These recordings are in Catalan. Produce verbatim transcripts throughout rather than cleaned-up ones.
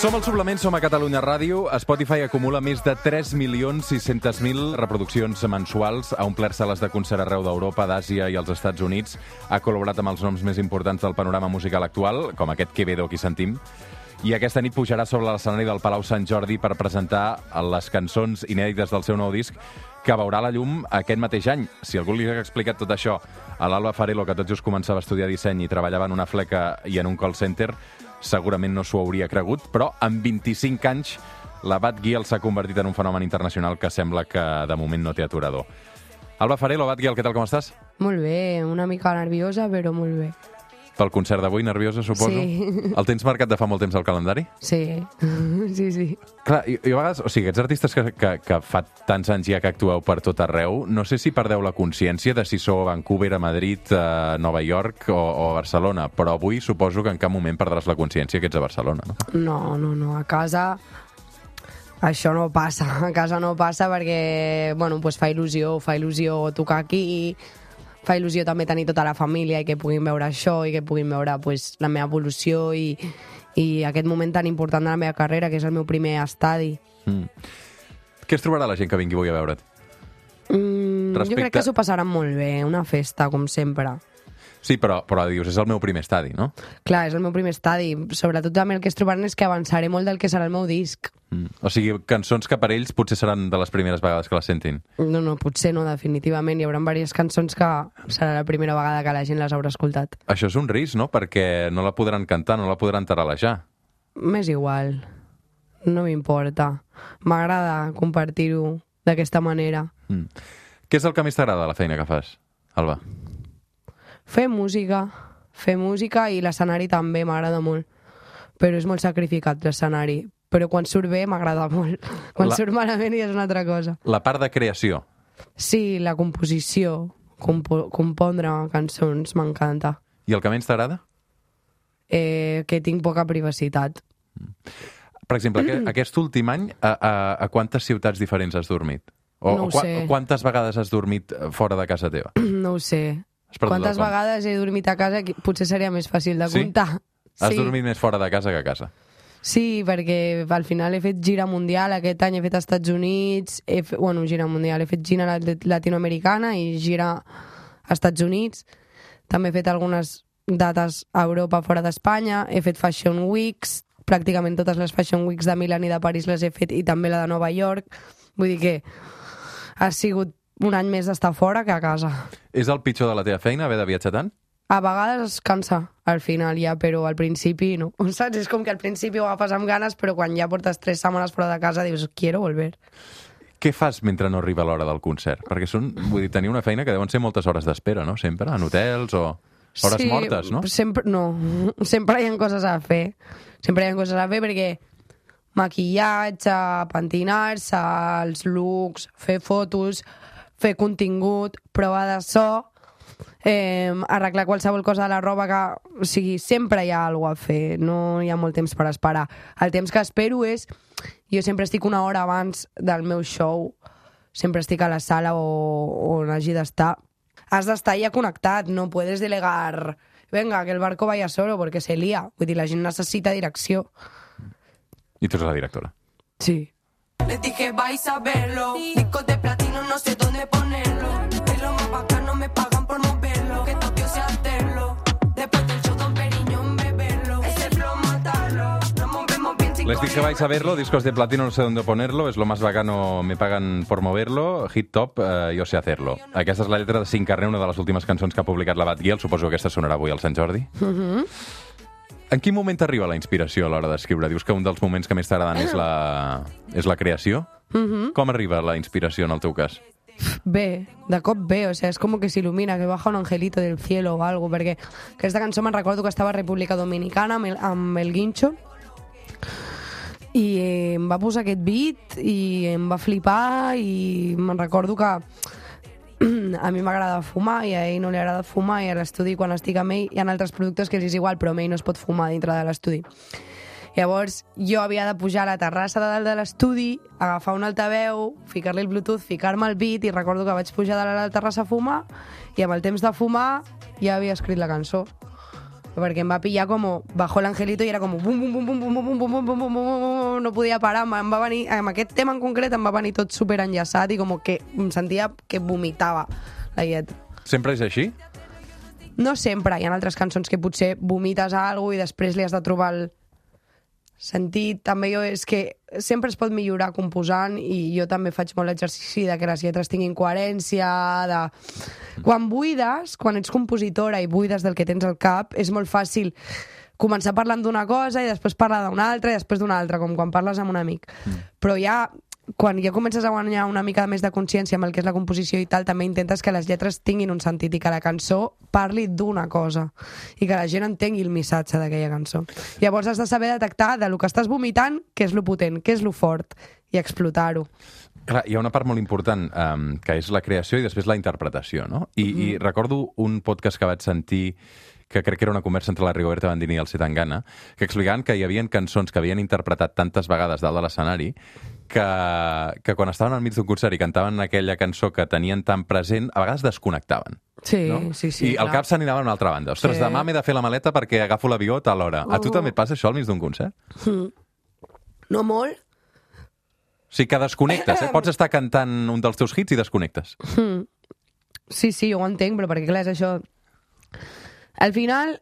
Som el Suplement, som a Catalunya Ràdio. Spotify acumula més de tres milions sis-cents mil reproduccions mensuals. Ha omplert sales de concert arreu d'Europa, d'Àsia i els Estats Units. Ha col·laborat amb els noms més importants del panorama musical actual, com aquest Quevedo que hi sentim. I aquesta nit pujarà sobre l'escenari del Palau Sant Jordi per presentar les cançons inèdites del seu nou disc, que veurà la llum aquest mateix any. Si algú li ha explicat tot això a l'Alba Farelo, que tot just començava a estudiar disseny i treballava en una fleca i en un call center, segurament no s'ho hauria cregut, però amb vint-i-cinc anys la Bad Gyal s'ha convertit en un fenomen internacional que sembla que de moment no té aturador. Alba Farelo, Bad Gyal, què tal, com estàs? Molt bé, una mica nerviosa, però molt bé. Pel concert d'avui, nerviosa, suposo? Sí. El tens marcat de fa molt temps al calendari? Sí, sí, sí. Clar, i, i a vegades, o sigui, aquests artistes que, que, que fa tants anys ja que actueu per tot arreu, no sé si perdeu la consciència de si sou a Vancouver, a Madrid, a Nova York o, o a Barcelona, però avui suposo que en cap moment perdràs la consciència que ets a Barcelona, no? No, no, no, a casa això no passa, a casa no passa perquè, bueno, pues fa il·lusió, fa il·lusió tocar aquí, fa il·lusió també tenir tota la família i que puguin veure això i que puguin veure pues, la meva evolució i, i aquest moment tan important de la meva carrera, que és el meu primer estadi. Mm. Què es trobarà la gent que vingui avui a veure't? Mm, Respecte... Jo crec que s'ho passaran molt bé, una festa, com sempre. Sí, però, però dius, és el meu primer estadi, no? Clar, és el meu primer estadi. Sobretot també el que es trobaran és que avançaré molt del que serà el meu disc. Mm. O sigui, cançons que per ells potser seran de les primeres vegades que les sentin. No, no, potser no, definitivament. Hi haurà diverses cançons que serà la primera vegada que la gent les haurà escoltat. Això és un risc, no? Perquè no la podran cantar, no la podran taralejar. M'és igual. No m'importa. M'agrada compartir-ho d'aquesta manera. Mm. Què és el que més t'agrada de la feina que fas, Alba? Fer música, fer música i l'escenari també m'agrada molt. Però és molt sacrificat l'escenari. Però quan surt bé m'agrada molt. Quan la... surt malament ja és una altra cosa. La part de creació. Sí, la composició, compo compondre cançons, m'encanta. I el que menys t'agrada? Eh, que tinc poca privacitat. Per exemple, mm. aquest últim any, a, a, a quantes ciutats diferents has dormit? O, no ho o qu sé. Quantes vegades has dormit fora de casa teva? No ho sé. Quantes vegades he dormit a casa, potser seria més fàcil de comptar. Sí? Has sí. dormit més fora de casa que a casa? Sí, perquè al final he fet gira mundial, aquest any he fet als Estats Units, he fet, bueno, gira mundial, he fet gira latinoamericana i gira als Estats Units. També he fet algunes dates a Europa fora d'Espanya, he fet Fashion Weeks, pràcticament totes les Fashion Weeks de Milán i de París les he fet, i també la de Nova York. Vull dir que ha sigut un any més d'estar fora que a casa. És el pitjor de la teva feina, haver de viatjar tant? A vegades es cansa, al final ja, però al principi no. Saps? És com que al principi ho agafes amb ganes, però quan ja portes tres setmanes fora de casa dius, quiero volver. Què fas mentre no arriba l'hora del concert? Perquè són, vull dir, tenir una feina que deuen ser moltes hores d'espera, no? Sempre, en hotels o hores sí, mortes, no? Sempre, no, sempre hi ha coses a fer. Sempre hi ha coses a fer perquè maquillatge, pentinar-se, els looks, fer fotos, fer contingut, prova de so, eh, arreglar qualsevol cosa de la roba que... O sigui, sempre hi ha alguna cosa a fer, no hi ha molt temps per esperar. El temps que espero és... Jo sempre estic una hora abans del meu show, sempre estic a la sala o on hagi d'estar. Has d'estar ja connectat, no puedes delegar... Venga, que el barco vaya solo, porque se lía. Vull dir, la gent necessita direcció. I tu ets la directora. Sí. Les dije vais a verlo, discos de platino no sé dónde ponerlo, es lo más bacano, me pagan por moverlo, que Tokio sea hacerlo, después del show Don Periñón beberlo, ese flow matarlo, nos movemos bien sin Les dije vais a verlo, discos de platino no sé dónde ponerlo, es lo más bacano, me pagan por moverlo, hit top, eh, jo sé hacerlo. Aquesta és la lletra de Cinc Carner, una de les últimes cançons que ha publicat la Bad Gyal, suposo que aquesta sonarà avui al Sant Jordi. Mhm. En quin moment t'arriba la inspiració a l'hora d'escriure? Dius que un dels moments que més t'agraden és la, és la creació. Mm-hmm. Com arriba la inspiració en el teu cas? Bé, de cop bé, o sea, és com que s'il·lumina, que baja un angelito del cielo o algo, perquè aquesta cançó me'n recordo que estava a República Dominicana amb el, amb el Guincho i eh, em va posar aquest beat i em va flipar i me'n recordo que a mi m'agrada fumar i a ell no li agrada fumar i a l'estudi quan estic amb ell hi ha altres productes que és igual però amb ell no es pot fumar dintre de l'estudi. Llavors jo havia de pujar a la terrassa de dalt de l'estudi, agafar un altaveu, ficar-li el Bluetooth, ficar-me el beat i recordo que vaig pujar de la terrassa a fumar i amb el temps de fumar ja havia escrit la cançó. perquè em va pillar com bajo l'angelito i era com bum, bum, bum, bum, bum, bum, bum, bum, bum, bum, bum, no podia parar, em va venir, amb aquest tema en concret em va venir tot super enllaçat i com que em sentia que vomitava la lletra. Sempre és així? No sempre, hi ha altres cançons que potser vomites a alguna cosa i després li has de trobar el sentit. També jo és que sempre es pot millorar composant i jo també faig molt l'exercici de que les lletres tinguin coherència, de... Quan buides, quan ets compositora i buides del que tens al cap, és molt fàcil començar parlant d'una cosa i després parlar d'una altra i després d'una altra, com quan parles amb un amic. Mm. Però ja, quan ja comences a guanyar una mica més de consciència amb el que és la composició i tal, també intentes que les lletres tinguin un sentit i que la cançó parli d'una cosa i que la gent entengui el missatge d'aquella cançó. Llavors has de saber detectar de lo que estàs vomitant què és lo potent, què és lo fort i explotar-ho. Clar, hi ha una part molt important, um, que és la creació i després la interpretació, no? I, mm. i recordo un podcast que vaig sentir que crec que era una conversa entre la Rigoberta Bandini i el Zetangana, que explicaven que hi havia cançons que havien interpretat tantes vegades dalt de l'escenari que, que quan estaven al mig d'un concert i cantaven aquella cançó que tenien tan present, a vegades desconnectaven. Sí, no? sí, sí. I al cap s'anirava a una altra banda. Ostres, sí. Demà m'he de fer la maleta perquè agafo l'avió a tal hora. Oh. A tu també et passa això al mig d'un concert? Mm. No molt. O sigui que desconnectes, eh? Pots estar cantant un dels teus hits i desconnectes. Mm. Sí, sí, jo ho entenc, però perquè clar, és això... Al final,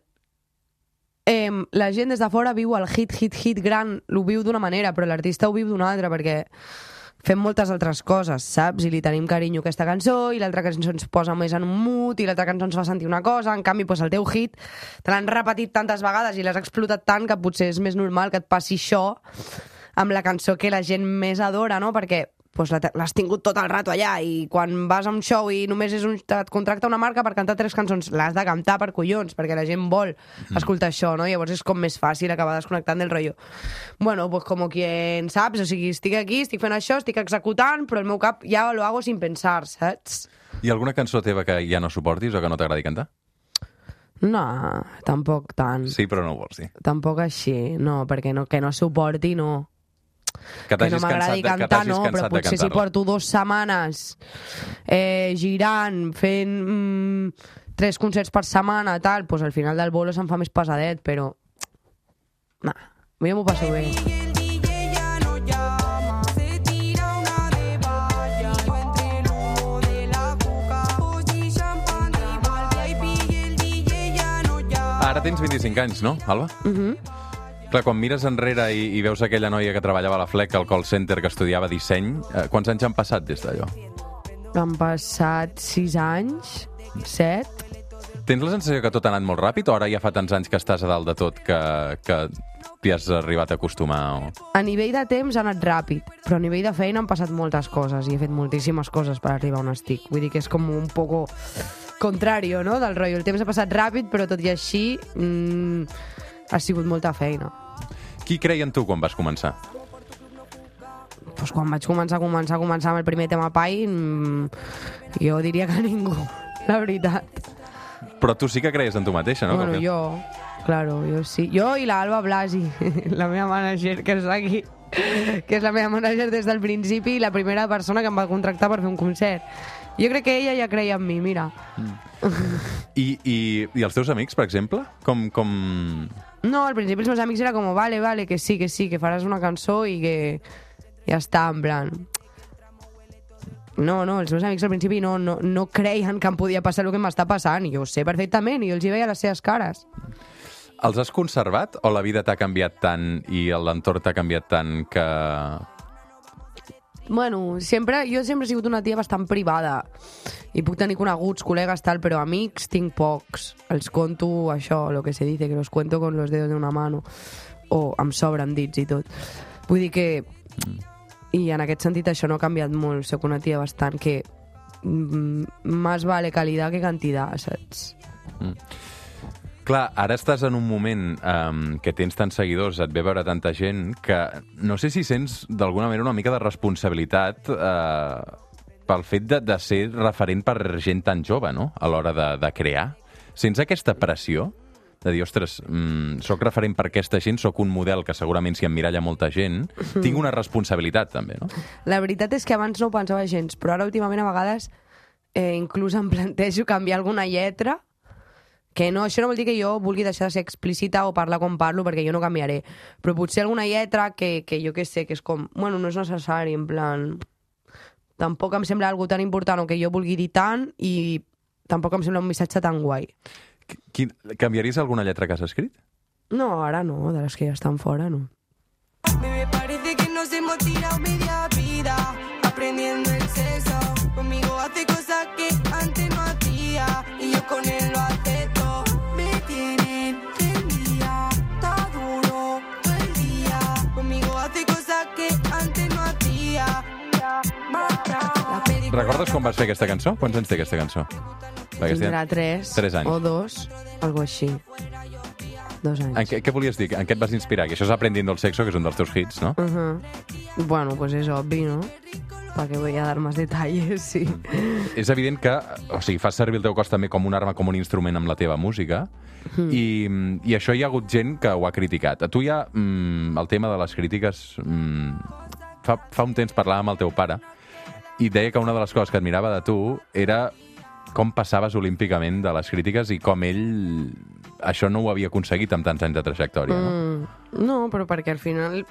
eh, la gent des de fora viu el hit, hit, hit gran, ho viu d'una manera, però l'artista ho viu d'una altra, perquè fem moltes altres coses, saps? I li tenim carinyo a aquesta cançó, i l'altra cançó ens posa més en un mood, i l'altra cançó ens fa sentir una cosa, en canvi, doncs el teu hit te l'han repetit tantes vegades i l'has explotat tant que potser és més normal que et passi això amb la cançó que la gent més adora, no? Perquè pues, l'has tingut tot el rato allà i quan vas a un show i només és un, et contracta una marca per cantar tres cançons, l'has de cantar per collons, perquè la gent vol escoltar mm. això, no? Llavors és com més fàcil acabar desconnectant del rotllo. Bueno, pues com quien saps, o sigui, estic aquí, estic fent això, estic executant, però el meu cap ja lo hago sin pensar, saps? Hi ha alguna cançó teva que ja no suportis o que no t'agradi cantar? No, tampoc tant. Sí, però no ho vols dir. Tampoc així, no, perquè no, que no suporti, no. Que, que no m'agradi cantar, no, però potser si porto dues setmanes eh, girant, fent mm, tres concerts per setmana, tal, pues al final del bolo se'm fa més pesadet, però nah, jo m'ho passo bé. Ara tens vint-i-cinc anys, no, Alba? Mhm. Mm Clar, quan mires enrere i, i veus aquella noia que treballava a la Fleca, al call center, que estudiava disseny, eh, quants anys han passat des d'allò? Han passat sis anys, set. Tens la sensació que tot ha anat molt ràpid o ara ja fa tants anys que estàs a dalt de tot que, que t'hi has arribat a acostumar? O... A nivell de temps ha anat ràpid, però a nivell de feina han passat moltes coses i he fet moltíssimes coses per arribar on estic. Vull dir que és com un poco contrario, no?, del rotllo. El temps ha passat ràpid, però tot i així mmm, ha sigut molta feina. Qui creia en tu quan vas començar? Pues quan vaig començar, començar, començar amb el primer tema Pai, mmm, jo diria que ningú, la veritat. Però tu sí que creies en tu mateixa, no? Bueno, jo, claro, jo sí. Jo i l'Alba Blasi, la meva manager, que és aquí, que és la meva manager des del principi i la primera persona que em va contractar per fer un concert. Jo crec que ella ja creia en mi, mira. Mm. I, i, I els teus amics, per exemple? Com... com... No, al principi els meus amics era com, vale, vale, que sí, que sí, que faràs una cançó i que ja està, en plan... No, no, els meus amics al principi no, no, no creien que em podia passar el que m'està passant, i jo ho sé perfectament, i jo els hi veia les seves cares. Els has conservat o la vida t'ha canviat tant i l'entorn t'ha canviat tant que... Bueno, sempre, jo sempre he sigut una tia bastant privada i puc tenir coneguts, col·legues, tal, però amics tinc pocs. Els conto això, lo que se dice, que los cuento con los dedos de una mano, o em sobren dits i tot. Vull dir que... I en aquest sentit això no ha canviat molt. Soc una tia bastant que mm, más vale calidad que cantidad, saps? Mm. Clar, ara estàs en un moment um, que tens tants seguidors, et ve veure tanta gent, que no sé si sents d'alguna manera una mica de responsabilitat uh, pel fet de, de ser referent per gent tan jove, no?, a l'hora de, de crear. Sents aquesta pressió de dir, ostres, mm, soc referent per aquesta gent, soc un model que segurament s'hi emmiralla molta gent, tinc una responsabilitat també, no? La veritat és que abans no ho pensava gens, però ara últimament a vegades eh, inclús em plantejo canviar alguna lletra que no, això no vol dir que jo vulgui deixar de ser explícita o parlar com parlo, perquè jo no canviaré. Però potser alguna lletra que, que jo que sé, que és com... Bueno, no és necessari, en plan... Tampoc em sembla algo tan important o que jo vulgui dir tant i tampoc em sembla un missatge tan guai. Quin, canviaries alguna lletra que has escrit? No, ara no, de les que ja estan fora, no. Me parece que nos hemos tirado media vida aprendiendo el sexo. Conmigo hace cosas que antes no hacía y yo con él lo acepto. Me tienen prendida, está duro todo el día. Conmigo hace cosas que antes no hacía. Recordes quan vas fer aquesta cançó? Quants anys té aquesta cançó? Tindrà tres, tres anys. o dos, algo així. Dos anys. En què, què volies dir? En què et vas inspirar? Que això és Aprendiendo el sexo, que és un dels teus hits, no? Uh -huh. Bueno, pues es obvi, ¿no? ¿Para qué voy a dar más detalles? Sí. És evident que, o sigui, fas servir el teu cos també com una arma, com un instrument amb la teva música, mm. i, i això hi ha hagut gent que ho ha criticat. A tu ja, mm, el tema de les crítiques... Mm, fa, fa un temps parlava amb el teu pare i deia que una de les coses que admirava de tu era com passaves olímpicament de les crítiques i com ell això no ho havia aconseguit amb tants anys de trajectòria, no? Mm, no, però perquè al final...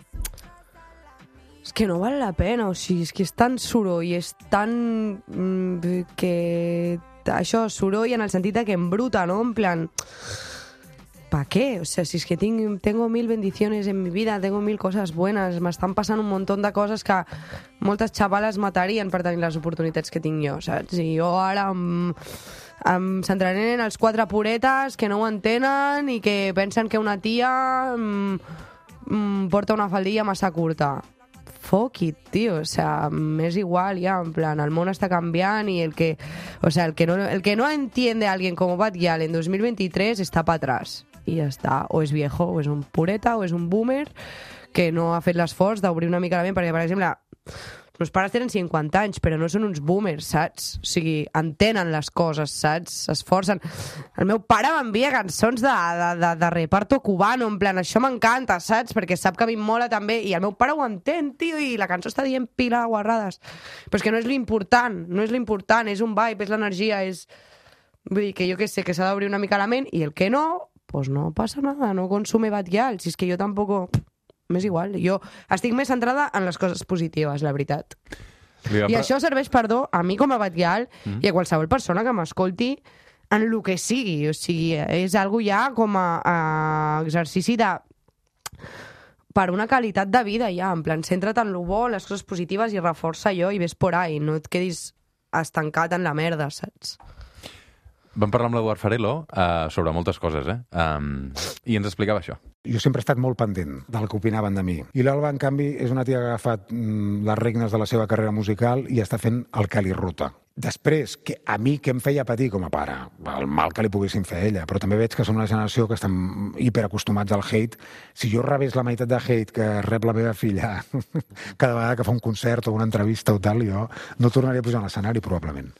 És que no val la pena, o sigui, és que és tan soroll, és tan... Mm, que... Això, soroll en el sentit de que embruta, ¿no? En plan... ¿Para qué? O sea, si es que tengo, tengo mil bendiciones en mi vida, tengo mil cosas buenas, m'estan passant un munt de coses que moltes xavales matarien per tenir les oportunitats que tinc jo, saps? I jo ara em, em centraré en els quatre puretes que no ho entenen i que pensen que una tia em, em porta una faldilla massa curta. Fuck it, tio, o sea, m'és igual ja, en plan, el món està canviant i el que, o sea, el que no, el que no entiende a alguien como Bad Gyal en dos mil veintitrés está para atrás. I ja està, o és viejo, o és un pureta, o és un boomer que no ha fet l'esforç d'obrir una mica la ment, perquè, per exemple, meus pares tenen cinquanta anys, però no són uns boomers, saps? O sigui, entenen les coses, saps? S'esforcen. El meu pare m'envia cançons de, de, de, de reparto cubano, en plan, això m'encanta, saps? Perquè sap que a mi em mola també, i el meu pare ho entén, tio, i la cançó està dient pila de guarrades. Però és que no és l'important, no és l'important, és un vibe, és l'energia, és... Vull dir que jo que sé, que s'ha d'obrir una mica la ment, i el que no, pues no passa nada, no consume Bad Gyal, si és que jo tampoc... M'és igual, jo estic més centrada en les coses positives, la veritat. I però... això serveix, perdó, a mi com a Bad Gyal mm. i a qualsevol persona que m'escolti en el que sigui, o sigui, és algo ja com a, a exercici de... per una qualitat de vida ja, en plan, centra't en lo bo, les coses positives i reforça allò i ves por ahí, no et quedis estancat en la merda, saps? Vam parlar amb l'Eduard Farelo uh, sobre moltes coses, eh? Um, I ens explicava això. Jo sempre he estat molt pendent del que opinaven de mi. I l'Alba, en canvi, és una tia que ha agafat mm, les regnes de la seva carrera musical i està fent el que li ruta. Després, que a mi que em feia patir com a pare, el mal que li poguessin fer a ella, però també veig que són una generació que estan hiperacostumats al hate. Si jo rebés la meitat de hate que rep la meva filla cada vegada que fa un concert o una entrevista o tal, jo no tornaria a pujar a l'escenari, probablement.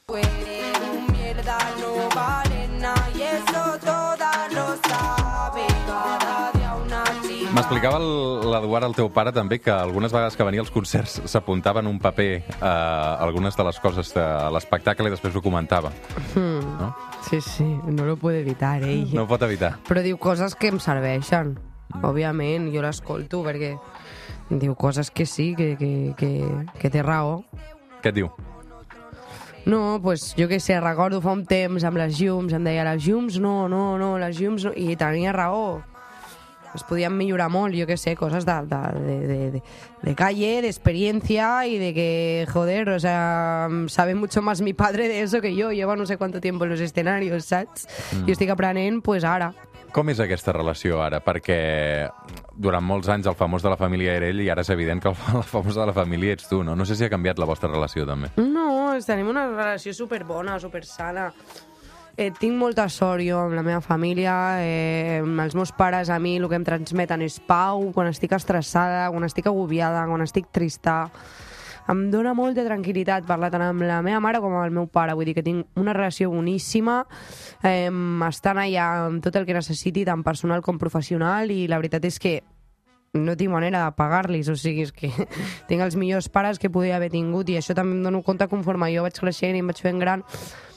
M'explicava l'Eduard, el teu pare, també, que algunes vegades que venia als concerts s'apuntaven un paper a eh, algunes de les coses de l'espectacle i després ho comentava. Mm. No? Sí, sí, no lo puede evitar, ell. No ho pot evitar. Però diu coses que em serveixen, mm. òbviament, jo l'escolto, perquè diu coses que sí, que, que, que, que té raó. Què et diu? No, pues jo què sé, recordo fa un temps amb les llums, em deia les llums no, no, no, les llums no, i tenia raó. Es podían millorar molt, yo qué sé, cosas de, de, de, de, de calle, de experiencia y de que, joder, o sea, sabe mucho más mi padre de eso que yo, lleva no sé cuánto tiempo en los escenarios, saps? Mm. Jo estic aprenent, pues ara. Com és aquesta relació ara? Perquè durant molts anys el famós de la família era ell i ara és evident que el famós de la família ets tu, no? No sé si ha canviat la vostra relació, també. No, tenim una relació superbona, supersana. Eh, tinc molta sort jo amb la meva família, eh, els meus pares a mi el que em transmeten és pau quan estic estressada, quan estic agobiada, quan estic trista. Em dóna molta tranquil·litat parlar tant amb la meva mare com amb el meu pare, vull dir que tinc una relació boníssima, eh, estan allà amb tot el que necessiti, tant personal com professional, i la veritat és que no tinc manera de pagar-los, o sigui, és que tinc els millors pares que podia haver tingut, i això també em dono compte conforme jo vaig creixent i em vaig fent gran.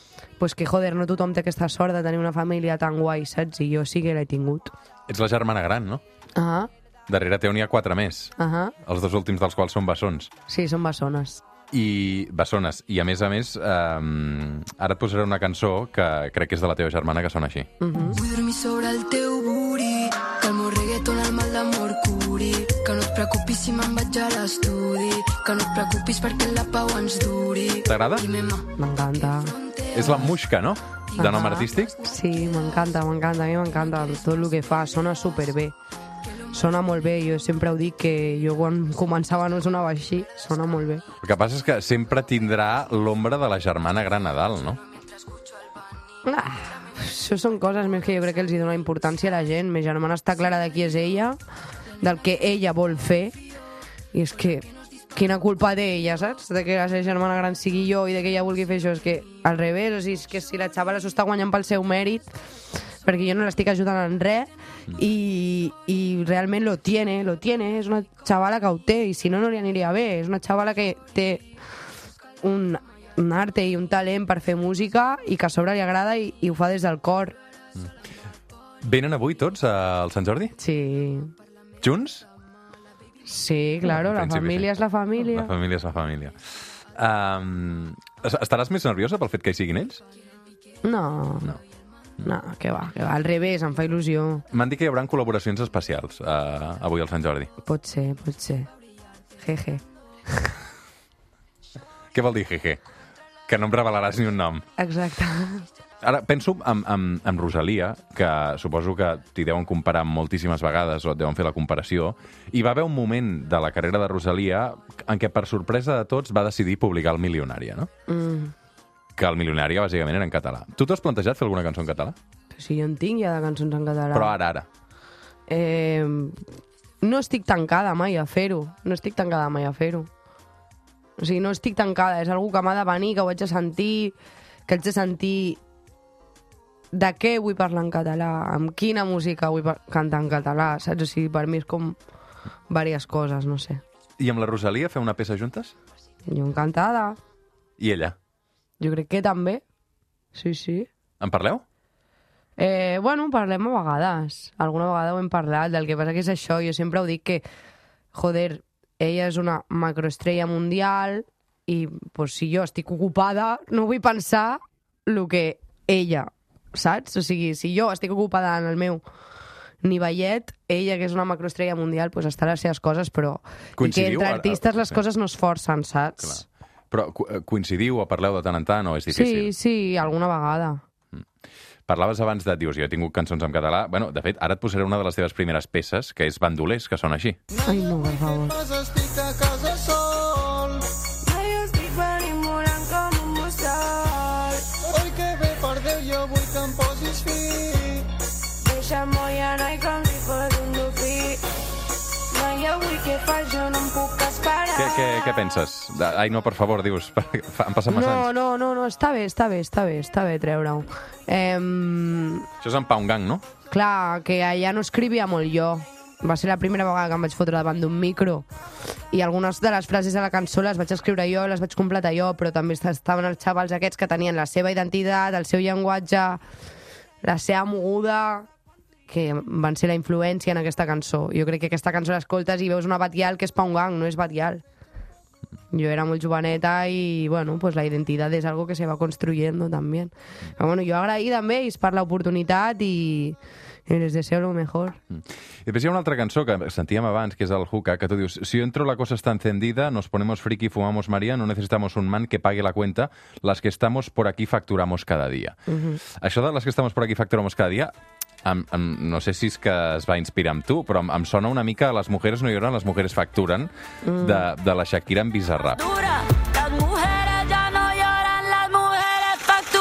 pues que, joder, no tothom té aquesta sort de tenir una família tan guai, saps? I jo sí que l'he tingut. Ets la germana gran, no? Ah, Darrere teu n'hi ha quatre més, ah, els dos últims dels quals són bessons. sí, són bessones. I bessones. I, a més a més, eh, ara et posaré una cançó que crec que és de la teva germana, que sona així. Mhm. Vull dormir sobre el teu booty, que el meu reggaeton el mal d'amor curi, que no et preocupis si me'n vaig a l'estudi, que no et preocupis perquè la pau ens duri. T'agrada? Primer mà. M'encanta. És la Muixca, no? De nom Ah, artístic? Sí, m'encanta, m'encanta. A mi m'encanta tot el que fa. Sona superbé. Sona molt bé. Jo sempre ho dic que jo quan començava no sonava així. Sona molt bé. El que passa és que sempre tindrà l'ombra de la germana gran a dalt, no? Ah, això són coses més que jo crec que els hi dona importància a la gent. Ma germana està clara de qui és ella, del que ella vol fer, i és que quina culpa té ella, saps? De que la seva germana gran sigui jo i de que ella vulgui fer això. És que al revés, o sigui, és que si la xavala s'ho està guanyant pel seu mèrit, perquè jo no l'estic ajudant en res, i, i realment lo tiene, lo tiene, és una xavala que ho té, i si no, no li aniria bé. És una xavala que té un, un arte i un talent per fer música i que a sobre li agrada i, i ho fa des del cor. Venen avui tots al Sant Jordi? Sí, Junts? sí, claro, En la principi, família sí. és la família. La família és la família. Um, estaràs més nerviosa pel fet que hi siguin ells? No, No. no, que va, que va, al revés, em fa il·lusió. M'han dit que hi haurà col·laboracions especials uh, avui al Sant Jordi. Pot ser, pot ser. Jeje. Què vol dir, jeje? Que no em revelaràs ni un nom. Exacte. Ara, penso en, en, en Rosalia, que suposo que t'hi deuen comparar moltíssimes vegades, o et deuen fer la comparació, i va haver un moment de la carrera de Rosalia en què, per sorpresa de tots, va decidir publicar el Milionària, no? Mm. Que el Milionària, bàsicament, era en català. Tu t'has plantejat fer alguna cançó en català? Si jo en tinc ja de cançons en català. Però ara, ara. Eh, no estic tancada mai a fer-ho. No estic tancada mai a fer-ho. O sigui, no estic tancada. És algú que m'ha de venir, que ho haig de sentir, que haig de sentir de què vull parlar en català, amb quina música vull cantar en català, saps? O sigui, per mi és com diverses coses, no sé. I amb la Rosalia fer una peça juntes? Jo encantada. I ella? Jo crec que també. Sí, sí. En parleu? Eh, bueno, parlem a vegades. Alguna vegada ho hem parlat. Del que passa que és això. Jo sempre ho dic que, joder, ella és una macroestrella mundial i pues, si jo estic ocupada no vull pensar el que ella, saps? O sigui, si jo estic ocupada en el meu nivellet, ella, que és una macroestrella mundial, pues, està a les seves coses, però Coincidiu? i que entre artistes les Sí. coses no es forcen, saps? Clar. Però co- coincidiu o parleu de tant en tant o és Sí, difícil? sí, alguna vegada. Parlaves abans de, dius, jo he tingut cançons en català. Bueno, de fet, ara et posaré una de les teves primeres peces, que és Bandolers, que sona així. Ai, no, per favor. Estic a casa sol. Mai estic venint volant com un mussol. Oi que bé, per Déu, jo vull que em posis fi. Deixa'm ja no hi com si fos un dofí. Mai avui què fas, jo no em puc esperar. Què, què, què penses? De, ai, no, per favor, dius, perquè fa- han passat massa No, anys. no, no, no, està bé, està bé, està bé, està bé treure-ho. Eh, Això és en Pau Gang, no? clar, que allà no escrivia molt jo. Va ser la primera vegada que em vaig fotre davant d'un micro. I algunes de les frases de la cançó les vaig escriure jo, les vaig completar jo, però també estaven els xavals aquests que tenien la seva identitat, el seu llenguatge, la seva moguda, que van ser la influència en aquesta cançó. Jo crec que aquesta cançó l'escoltes i veus una Batial que és Pau Gang, no és Batial. Jo era molt joveneta y, bueno, pues la identidad es algo que se va construyendo también. Pero bueno, jo agraïda amb ells per l'oportunitat i, i les deseo lo mejor. I després hi ha una altra cançó que sentíem abans, que és el Juca, que tu dius, si entro la cosa está encendida, nos ponemos friki, fumamos María, no necesitamos un man que pague la cuenta, las que estamos por aquí facturamos cada día. Uh-huh. Això de les que estamos por aquí facturamos cada día, Em, em, no sé si és que es va inspirar amb tu, però em, em sona una mica a Les mujeres no lloran, les mujeres facturen, mm. de, de la Shakira en Bizarrap. Las mujeres ya no lloran, las mujeres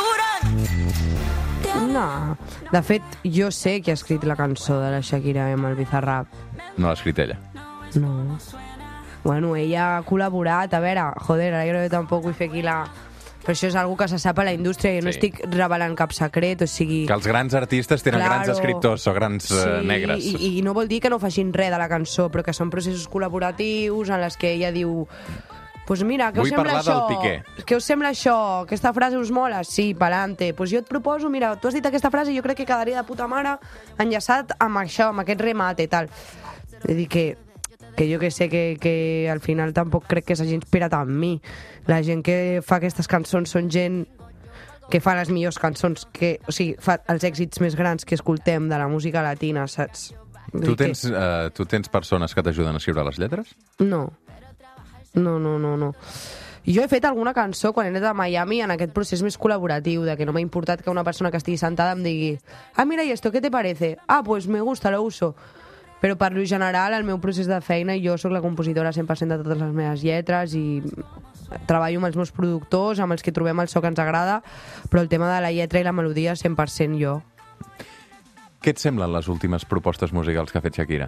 facturan. No. De fet, jo sé qui ha escrit la cançó de la Shakira amb el Bizarrap. No l'ha escrit ella. No. Bueno, ella ha col·laborat, a veure, joder, ara jo tampoc vull fer aquí la... Però això és algo que se sap a la indústria, jo sí. no estic revelant cap secret, o sigui... Que els grans artistes tenen claro, grans escriptors o grans sí, uh, negres. I, I no vol dir que no facin res de la cançó, però que són processos col·laboratius en les que ella diu Pues mira, què Vull us sembla parlar això? del Piqué. Què us sembla això? Aquesta frase us mola? Sí, pa'lante. Pues jo et proposo, mira, tu has dit aquesta frase i jo crec que quedaria de puta mare enllaçat amb això, amb aquest remate i tal. Vull dir que, que jo que sé que, que al final tampoc crec que s'hagi inspirat en mi. La gent que fa aquestes cançons són gent que fa les millors cançons, que, o sigui, fa els èxits més grans que escoltem de la música latina, saps? Vull Tu dir tens, uh, tu tens persones que t'ajuden a escriure les lletres? Que... No. No, no, no, no. Jo he fet alguna cançó quan he anat a Miami en aquest procés més col·laboratiu, de que no m'ha importat que una persona que estigui sentada em digui ah, mira, ¿y esto qué te parece? Ah, pues me gusta, lo uso. Però per lo general, el meu procés de feina, jo sóc la compositora cent per cent de totes les meves lletres i treballo amb els meus productors, amb els que trobem el so que ens agrada, però el tema de la lletra i la melodia cent per cent jo. Què et semblen les últimes propostes musicals que ha fet Shakira?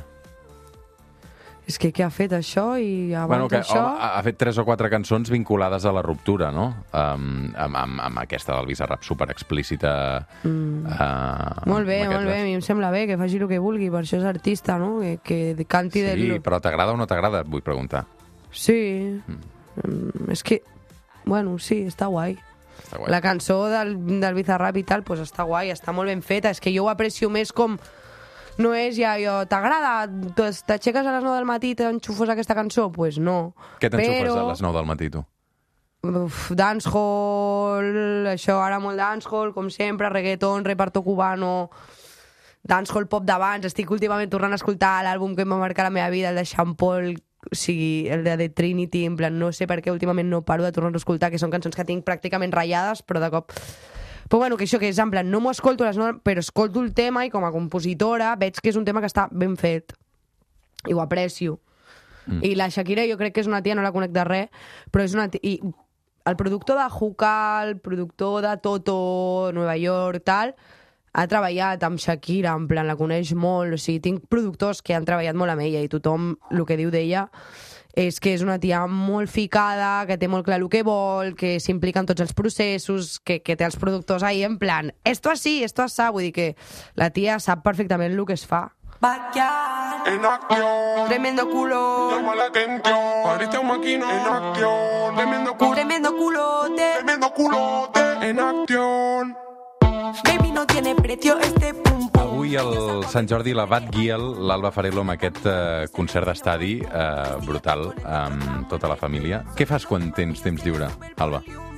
És que què ha fet això i abans Bueno, que això... home, ha fet tres o quatre cançons vinculades a la ruptura, no? Um, amb, amb, amb aquesta del Bizarrap super explícita. Mm. Uh, molt bé, molt bé, a mi em sembla bé que faci el que vulgui, per això és artista, no? Que, que canti sí, del... Sí, però t'agrada o no t'agrada, et vull preguntar. Sí, mm. és que, bueno, sí, està guai. Està guai. La cançó del, del Bizarrap i tal, pues està guai, està molt ben feta, és que jo ho aprecio més com... No és ja, jo, t'agrada? T'aixeques a les nou del matí i t'enxufes aquesta cançó? Doncs pues no. Què t'enxufes Però... a les nou del matí, tu? Uf, dancehall, això, ara molt dancehall, com sempre, reggaeton, reparto cubano, dancehall pop d'abans. Estic últimament tornant a escoltar l'àlbum que em va marcar la meva vida, el de Sean Paul, o sigui, el de The Trinity, en plan, no sé per què últimament no paro de tornar a escoltar, que són cançons que tinc pràcticament ratllades, però de cop... Però bueno, que això que és, en plan, no m'ho escolto, les no... però escolto el tema i com a compositora veig que és un tema que està ben fet. I ho aprecio. Mm. I la Shakira jo crec que és una tia, no la conec de res, però és una tia... I el productor de Juca, el productor de Toto, Nueva York, tal, ha treballat amb Shakira, en plan, la coneix molt, o sigui, tinc productors que han treballat molt amb ella i tothom el que diu d'ella és que és una tia molt ficada, que té molt clar el que vol, que s'implica en tots els processos, que, que té els productors ahí en plan, esto así, esto así, vull dir que la tia sap perfectament el que es fa. Backyard, En acción, tremendo culo, llama la atención. Parece un maquino. En acción, tremendo culo, tremendo culote. tremendo culote. En acción. Baby, no tiene precio este pum pum. Avui el Sant Jordi la bat guia l'Alba Farello amb aquest uh, concert d'estadi uh, brutal amb tota la família. Què fas quan tens temps lliure, Alba?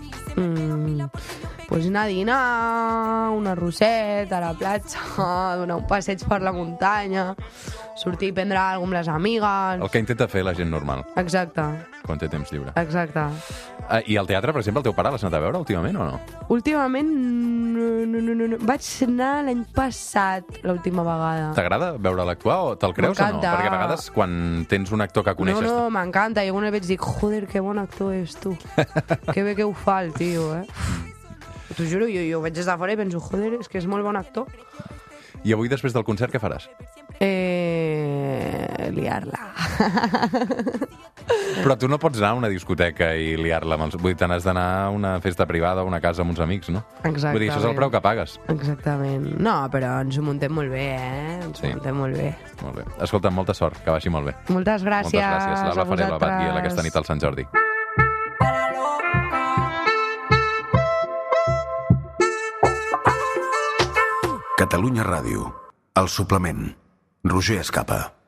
Mm, pues anar a dinar, un arrosset a la platja, donar un passeig per la muntanya, sortir i prendre alguna amb les amigues... El que intenta fer la gent normal, Exacte, quan té temps lliure. exacte. Uh, I al teatre, per exemple, el teu pare l'has anat a veure últimament o no? Últimament, no, no, no, no, no. Vaig anar l'any passat, l'última vegada. T'agrada veure l'actuar o te'l creus o no? M'encanta. Perquè a vegades quan tens un actor que No, coneixes... no, m'encanta. I alguna vegada dic, joder, que bon actor és, tu. Que bé que ho fa el tio, eh? T'ho juro, jo, jo ho veig des de fora i penso, joder, és que és molt bon actor. I avui, després del concert, què faràs? Eh... liar-la. Però tu no pots anar a una discoteca i liar-la amb els... Vull dir, te n'has d'anar a una festa privada o una casa amb uns amics, no? Exactament. Vull dir, això és el preu que pagues. Exactament. No, però ens ho muntem molt bé, eh? Ens Sí. ho muntem molt bé. Molt bé. Escolta, molta sort, que vagi molt bé. Moltes gràcies. Moltes gràcies. L'Alba a Farello, vosaltres. Bat Guiel, aquesta nit al Sant Jordi. Catalunya Ràdio. El suplement. Roger Escapa.